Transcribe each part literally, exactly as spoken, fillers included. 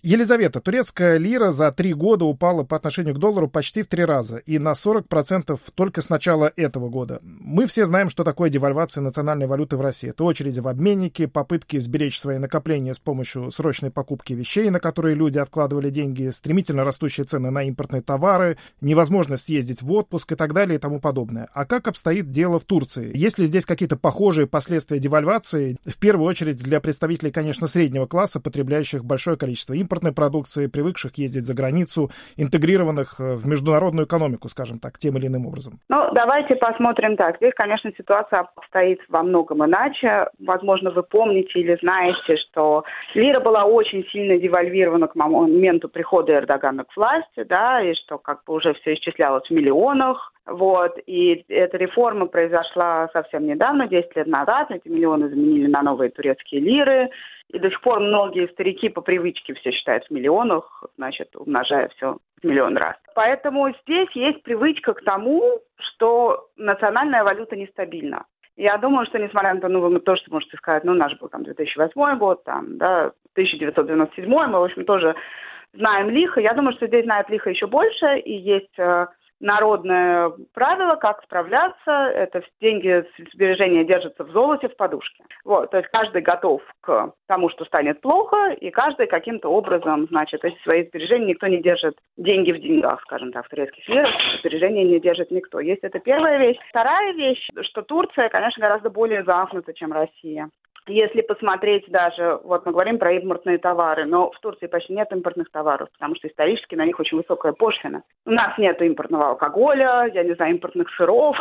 Елизавета, турецкая лира за три года упала по отношению к доллару почти в три раза, и на сорок процентов только с начала этого года. Мы все знаем, что такое девальвация национальной валюты в России. Это очереди в обменнике, попытки сберечь свои накопления с помощью срочной покупки вещей, на которые люди откладывали деньги, стремительно растущие цены на импортные товары, невозможность съездить в отпуск и так далее и тому подобное. А как обстоит дело в Турции? Есть ли здесь какие-то похожие последствия девальвации? В первую очередь для представителей, конечно, среднего класса, потребляющих большое количество импортной продукции, привыкших ездить за границу, интегрированных в международную экономику, скажем так, тем или иным образом. Ну, давайте посмотрим так. Здесь, конечно, ситуация обстоит во многом иначе. Возможно, вы помните или знаете, что лира была очень сильно девальвирована к моменту прихода Эрдогана к власти, да, и что как бы уже все исчислялось в миллионах. Вот, и эта реформа произошла совсем недавно, десять лет назад. Эти миллионы заменили на новые турецкие лиры. И до сих пор многие старики по привычке все считают в миллионах, значит, умножая все в миллион раз. Поэтому здесь есть привычка к тому, что национальная валюта нестабильна. Я думаю, что несмотря на то, ну, вы тоже можете сказать, ну, наш был там две тысячи восьмой год, там, да, тысяча девятьсот девяносто седьмой, мы, в общем, тоже знаем лихо. Я думаю, что здесь знают лихо еще больше, и есть э, народное правило, как справляться. Это деньги, сбережения держатся в золоте, в подушке. Вот, то есть каждый готов к тому, что станет плохо, и каждый каким-то образом, значит, эти свои сбережения, никто не держит деньги в деньгах, скажем так, в турецких лирах, сбережения не держит никто. Есть это первая вещь. Вторая вещь, что Турция, конечно, гораздо более замкнута, чем Россия. Если посмотреть даже, вот мы говорим про импортные товары, но в Турции почти нет импортных товаров, потому что исторически на них очень высокая пошлина. У нас нет импортного алкоголя, я не знаю, импортных сыров.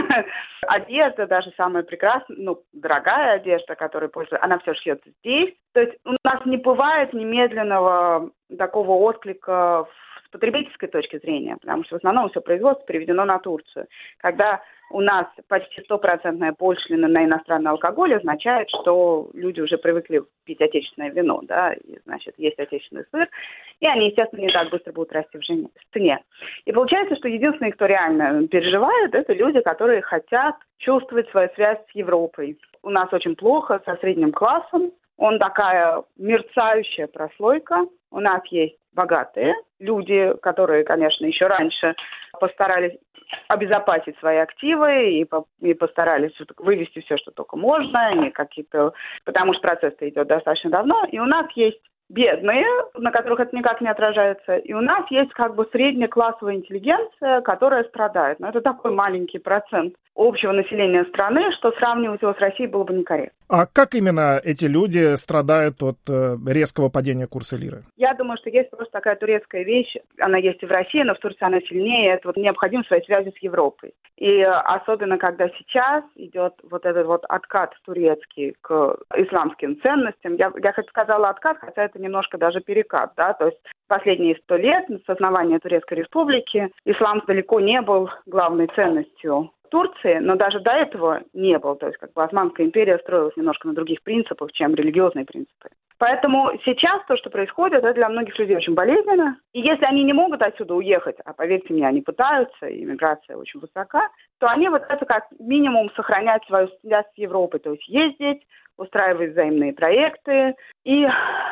Одежда, даже самая прекрасная, ну, дорогая одежда, которая пользуется, она все шьется здесь. То есть у нас не бывает немедленного такого отклика с потребительской точки зрения, потому что в основном все производство переведено на Турцию. Когда у нас почти стопроцентная пошлина на иностранный алкоголь означает, что люди уже привыкли пить отечественное вино, да, и, значит, есть отечественный сыр, и они, естественно, не так быстро будут расти в цене. И получается, что единственные, кто реально переживает, это люди, которые хотят чувствовать свою связь с Европой. У нас очень плохо со средним классом, он такая мерцающая прослойка, у нас есть богатые люди, которые, конечно, еще раньше постарались обезопасить свои активы и, по, и постарались вывести все, что только можно, и какие-то, потому что процесс-то идет достаточно давно. И у нас есть бедные, на которых это никак не отражается, и у нас есть как бы среднеклассовая интеллигенция, которая страдает. Но это такой маленький процент общего населения страны, что сравнивать его с Россией было бы некорректно. А как именно эти люди страдают от э, резкого падения курса лиры? Я думаю, что есть просто такая турецкая вещь, она есть и в России, но в Турции она сильнее, это вот необходимость своей связи с Европой. И особенно, когда сейчас идет вот этот вот откат турецкий к исламским ценностям, я, я хоть сказала откат, хотя это немножко даже перекат, да, то есть последние сто лет с основания Турецкой Республики ислам далеко не был главной ценностью Турции, но даже до этого не был. То есть как бы Османская империя строилась немножко на других принципах, чем религиозные принципы. Поэтому сейчас то, что происходит, это для многих людей очень болезненно. И если они не могут отсюда уехать, а поверьте мне, они пытаются, и иммиграция очень высока, то они вот это как минимум сохранять свою связь с Европой, то есть ездить, устраивать взаимные проекты. И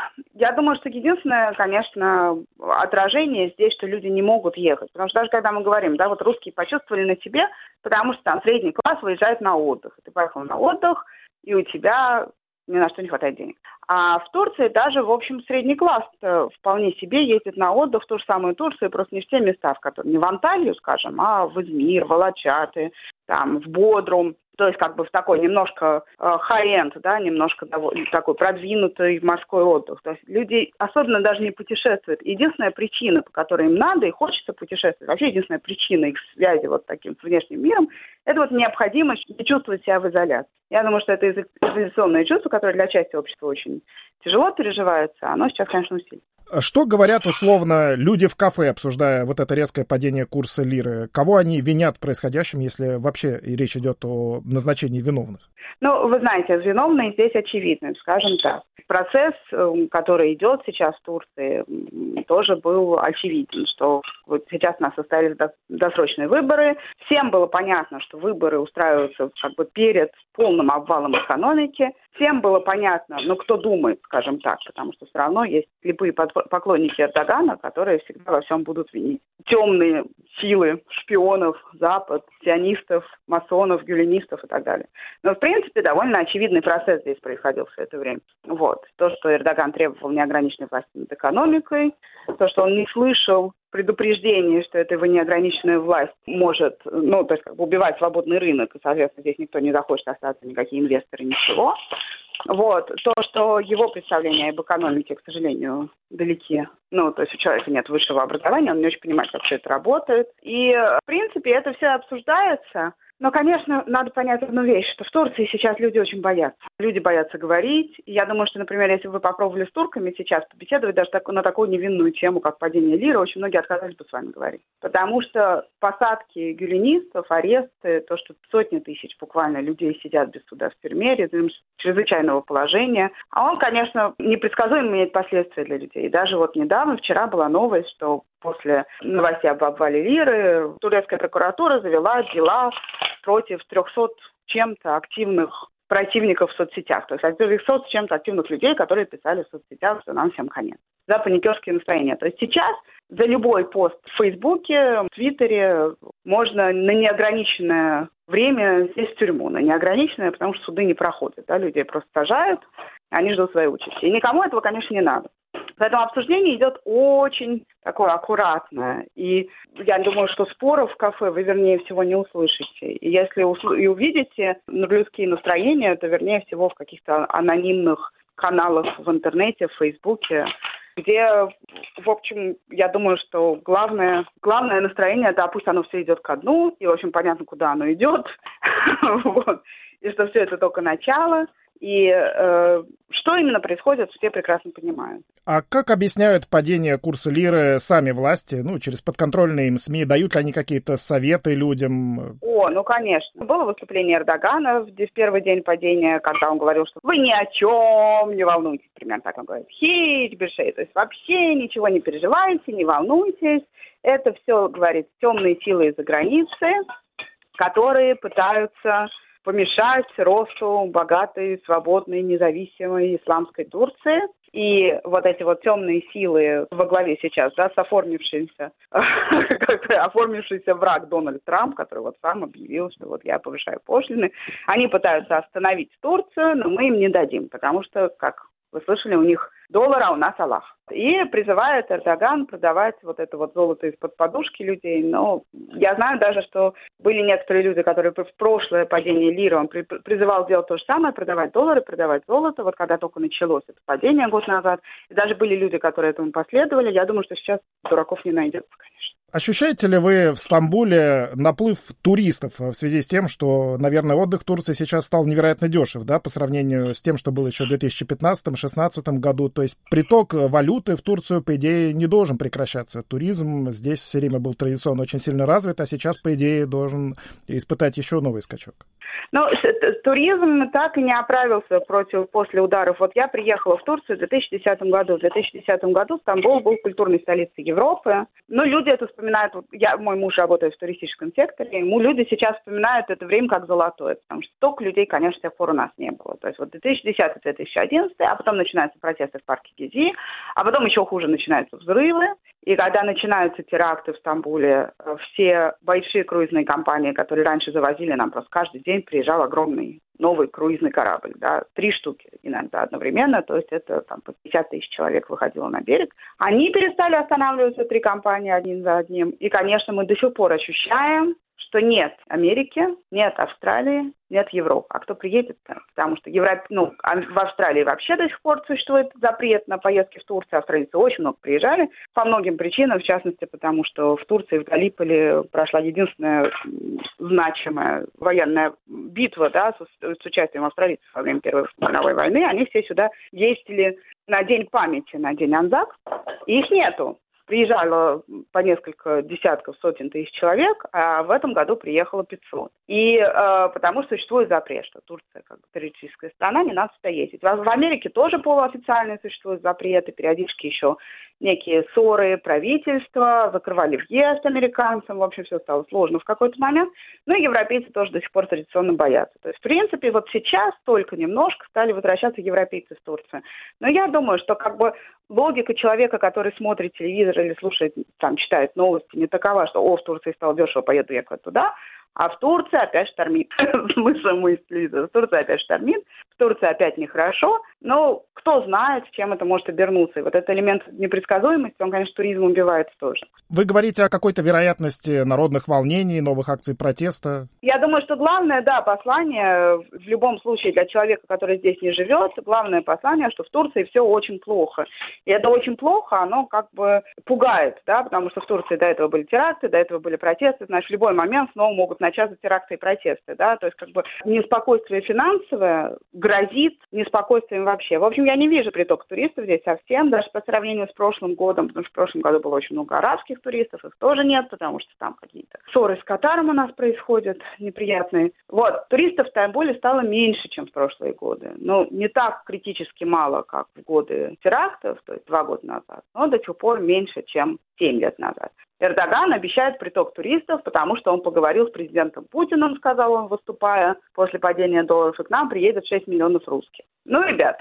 я думаю, что единственное, конечно, отражение здесь, что люди не могут ехать. Потому что даже когда мы говорим, да, вот русские почувствовали на себе, потому что там средний класс выезжает на отдых. Ты поехал на отдых, и у тебя ни на что не хватает денег. А в Турции даже, в общем, средний класс вполне себе ездит на отдых в ту же самую Турцию, просто не в те места, в которые, не в Анталию, скажем, а в Измир, в Алачаты, там, в Бодрум. То есть как бы в такой немножко э, хай-энд, да, немножко довольно, такой продвинутый морской отдых. То есть люди особенно даже не путешествуют. Единственная причина, по которой им надо и хочется путешествовать, вообще единственная причина их связи вот таким с внешним миром, это вот необходимость не чувствовать себя в изоляции. Я думаю, что это изоляционное чувство, которое для части общества очень тяжело переживается, оно сейчас, конечно, усилится. Что говорят условно люди в кафе, обсуждая вот это резкое падение курса лиры? Кого они винят в происходящем, если вообще речь идет о назначении виновных? Ну, вы знаете, виновные здесь очевидны, скажем так. Процесс, который идет сейчас в Турции, тоже был очевиден, что вот сейчас у нас состоялись досрочные выборы. Всем было понятно, что выборы устраиваются как бы перед полным обвалом экономики. Всем было понятно, ну, кто думает, скажем так, потому что все равно есть слепые поклонники Эрдогана, которые всегда во всем будут винить. Темные силы шпионов, Запад, сионистов, масонов, гюленистов и так далее. Но, в принципе, довольно очевидный процесс здесь происходил все это время. Вот. То, что Эрдоган требовал неограниченной власти над экономикой, то, что он не слышал предупреждение, что эта его неограниченная власть может, ну, то есть как бы убивать свободный рынок, и, соответственно, здесь никто не захочет остаться, никакие инвесторы, ничего. Вот. То, что его представления об экономике, к сожалению, далеки. Ну, то есть у человека нет высшего образования, он не очень понимает, как все это работает. И, в принципе, это все обсуждается. Но, конечно, надо понять одну вещь, что в Турции сейчас люди очень боятся. Люди боятся говорить. И я думаю, что, например, если бы вы попробовали с турками сейчас побеседовать даже так, на такую невинную тему, как падение лиры, очень многие отказались бы с вами говорить. Потому что посадки гюленистов, аресты, то, что сотни тысяч буквально людей сидят без суда в тюрьме, режим чрезвычайного положения, а он, конечно, непредсказуемо имеет последствия для людей. И даже вот недавно, вчера была новость, что после новостей об обвале лиры турецкая прокуратура завела дела против трехсот чем-то активных противников в соцсетях. То есть трехсот чем-то активных людей, которые писали в соцсетях, что нам всем конец. За паникерские настроения. То есть сейчас за любой пост в Фейсбуке, в Твиттере можно на неограниченное время сесть в тюрьму. На неограниченное, потому что суды не проходят. Да? Людей просто сажают, они ждут своей участи. И никому этого, конечно, не надо. Поэтому обсуждение идет очень такое аккуратное. И я думаю, что споров в кафе вы, вернее всего, не услышите. И если усл- и увидите людские настроения, то, вернее всего, в каких-то анонимных каналах в интернете, в Фейсбуке, где, в общем, я думаю, что главное, главное настроение, да, пусть оно все идет ко дну, и, в общем, понятно, куда оно идет, и что все это только начало. И э, что именно происходит, все прекрасно понимают. А как объясняют падение курса лиры сами власти, ну, через подконтрольные им СМИ? Дают ли они какие-то советы людям? О, ну, конечно. Было выступление Эрдогана в первый день падения, когда он говорил, что вы ни о чем не волнуйтесь. Примерно так он говорит. Хейт, бешей. То есть вообще ничего не переживайте, не волнуйтесь. Это все, говорит, темные силы из-за границы, которые пытаются помешать росту богатой, свободной, независимой исламской Турции. И вот эти вот темные силы во главе сейчас, да, с оформившимся, оформившийся враг Дональд Трамп, который вот сам объявил, что вот я повышаю пошлины, они пытаются остановить Турцию, но мы им не дадим, потому что, как вы слышали, у них доллар, а у нас Аллах. И призывает Эрдоган продавать вот это вот золото из-под подушки людей. Но я знаю даже, что были некоторые люди, которые в прошлое падение лиры, он призывал делать то же самое, продавать доллары, продавать золото, вот когда только началось это падение год назад. И даже были люди, которые этому последовали. Я думаю, что сейчас дураков не найдется, конечно. Ощущаете ли вы в Стамбуле наплыв туристов в связи с тем, что, наверное, отдых в Турции сейчас стал невероятно дешев, да, по сравнению с тем, что было еще в две тысячи пятнадцатом — две тысячи шестнадцатом году? То есть приток валюты в Турцию, по идее, не должен прекращаться. Туризм здесь все время был традиционно очень сильно развит, а сейчас, по идее, должен испытать еще новый скачок. Ну, туризм так и не оправился против, после ударов. Вот я приехала в Турцию в две тысячи десятом году. В две тысячи десятом году Стамбул был культурной столицей Европы. Ну, люди это вспоминают. Я, мой муж работает в туристическом секторе. Ему люди сейчас вспоминают это время как золотое. Потому что столько людей, конечно, с тех пор у нас не было. То есть вот две тысячи десятый — две тысячи одиннадцатый, а потом начинаются протесты в парке Гези, а потом еще хуже начинаются взрывы. И когда начинаются теракты в Стамбуле, все большие круизные компании, которые раньше завозили нам, просто каждый день приезжал огромный новый круизный корабль, да, три штуки иногда одновременно, то есть это там по пятьдесят тысяч человек выходило на берег. Они перестали останавливаться, три компании один за одним. И, конечно, мы до сих пор ощущаем, что нет Америки, нет Австралии, нет Европы. А кто приедет-то? Потому что Европ... ну, в Австралии вообще до сих пор существует запрет на поездки в Турцию. Австралийцы очень много приезжали по многим причинам, в частности, потому что в Турции, в Галиполи прошла единственная значимая военная битва, да, с, с участием австралийцев во время Первой мировой войны. Они все сюда ездили на День памяти, на День Анзак, и их нету. приезжало по несколько десятков, сотен тысяч человек, а в этом году приехало пятьсот. И э, потому что существует запрет, что Турция как бы террористическая страна, не надо сюда ездить. В, в Америке тоже полуофициальные существуют запреты, периодически еще некие ссоры правительства, закрывали въезд американцам, в общем, все стало сложно в какой-то момент. Ну и европейцы тоже до сих пор традиционно боятся. То есть, в принципе, вот сейчас только немножко стали возвращаться европейцы в Турцию. Но я думаю, что как бы логика человека, который смотрит телевизор или слушает, там, читает новости, не такова, что, о, в Турции стало дешево, поеду я туда, а в Турции опять штормит. Смысл мысли. В Турции опять штормит, в Турции опять нехорошо. Но кто знает, чем это может обернуться. И вот этот элемент непредсказуемости, он, конечно, туризм убивает тоже. Вы говорите о какой-то вероятности народных волнений, новых акций протеста? Я думаю, что главное, да, послание в любом случае для человека, который здесь не живет, главное послание, что в Турции все очень плохо. И это очень плохо, оно как бы пугает, да, потому что в Турции до этого были теракты, до этого были протесты, значит, в любой момент снова могут начаться теракты и протесты, да, то есть как бы неспокойствие финансовое грозит неспокойствием вообще. В общем, я не вижу притока туристов здесь совсем, даже по сравнению с прошлым годом, потому что в прошлом году было очень много арабских туристов, их тоже нет, потому что там какие-то ссоры с Катаром у нас происходят неприятные. Вот, туристов в Стамбуле стало меньше, чем в прошлые годы. Ну, не так критически мало, как в годы терактов, то есть два года назад, но до сих пор меньше, чем семь лет назад. Эрдоган обещает приток туристов, потому что он поговорил с президентом Путиным, сказал он, выступая после падения долларов, и к нам приедет шесть миллионов русских. Ну, ребят,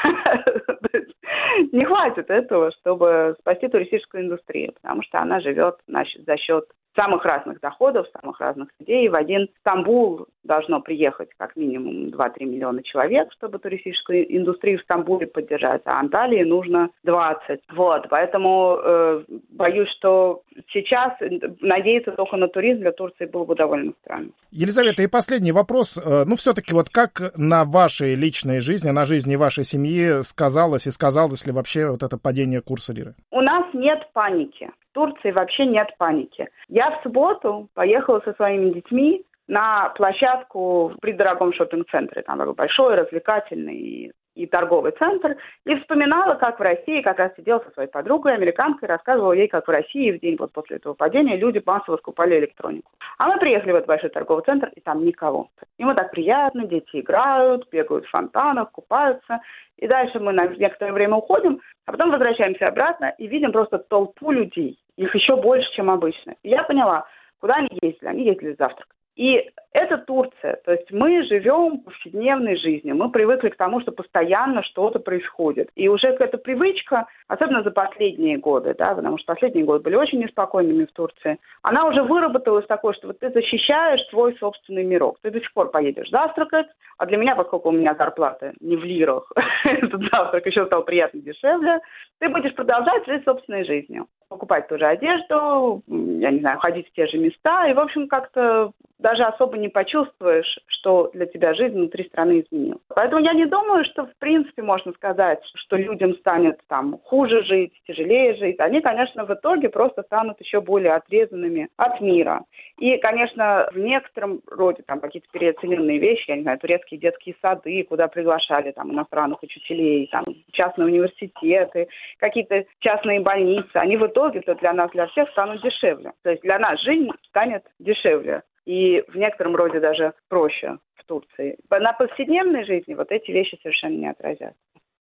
не хватит этого, чтобы спасти туристическую индустрию, потому что она живет за счет самых разных доходов, самых разных людей. В один Стамбул должно приехать как минимум два-три миллиона человек, чтобы туристическую индустрию в Стамбуле поддержать, а Анталии нужно двадцать. Вот, поэтому э, боюсь, что сейчас надеяться только на туризм для Турции было бы довольно странно. Елизавета, и последний вопрос. Ну, все-таки вот как на вашей личной жизни, на жизни вашей семьи сказалось и сказалось ли вообще вот это падение курса лиры? У нас нет паники. В Турции вообще нет паники. Я в субботу поехала со своими детьми на площадку в придорогом шоппинг-центре. Там такой большой, развлекательный и торговый центр. И вспоминала, как в России, как раз сидела со своей подругой, американкой, рассказывала ей, как в России в день вот после этого падения люди массово скупали электронику. А мы приехали в этот большой торговый центр, и там никого. Ему так приятно, дети играют, бегают в фонтанах, купаются. И дальше мы на некоторое время уходим, а потом возвращаемся обратно и видим просто толпу людей. Их еще больше, чем обычно. И я поняла, куда они ездили. Они ездили завтракать. И это Турция. То есть мы живем повседневной жизнью. Мы привыкли к тому, что постоянно что-то происходит. И уже эта привычка, особенно за последние годы, да, потому что последние годы были очень неспокойными в Турции, она уже выработалась такой, что вот ты защищаешь свой собственный мирок. Ты до сих пор поедешь завтракать, а для меня, поскольку у меня зарплата не в лирах, этот завтрак еще стал приятно дешевле, ты будешь продолжать жить собственной жизнью. Покупать ту же одежду, я не знаю, ходить в те же места, и, в общем, как-то даже особо не почувствуешь, что для тебя жизнь внутри страны изменилась. Поэтому я не думаю, что, в принципе, можно сказать, что людям станет там хуже жить, тяжелее жить. Они, конечно, в итоге просто станут еще более отрезанными от мира. И, конечно, в некотором роде там какие-то переоцененные вещи, я не знаю, турецкие детские сады, куда приглашали там иностранных учителей, там частные университеты, какие-то частные больницы, они в итоге-то для нас, для всех станут дешевле. То есть для нас жизнь станет дешевле. И в некотором роде даже проще в Турции. На повседневной жизни вот эти вещи совершенно не отразят.